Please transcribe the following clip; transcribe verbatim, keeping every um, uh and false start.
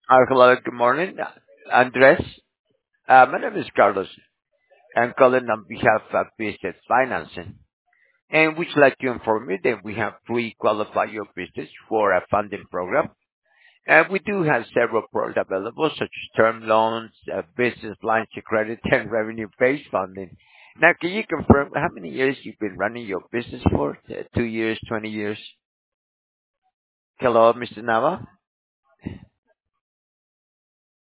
Uh, Hello, good morning. Uh, Andres, uh, my name is Carlos. I'm calling on behalf of Business Financing, and we'd like to inform you that we have pre-qualified your business for a funding program. And we do have several products available, such as term loans, uh, business lines of credit, and revenue-based funding. Now, can you confirm how many years you've been running your business for? Uh, Two years, twenty years? Hello, Mister Nava?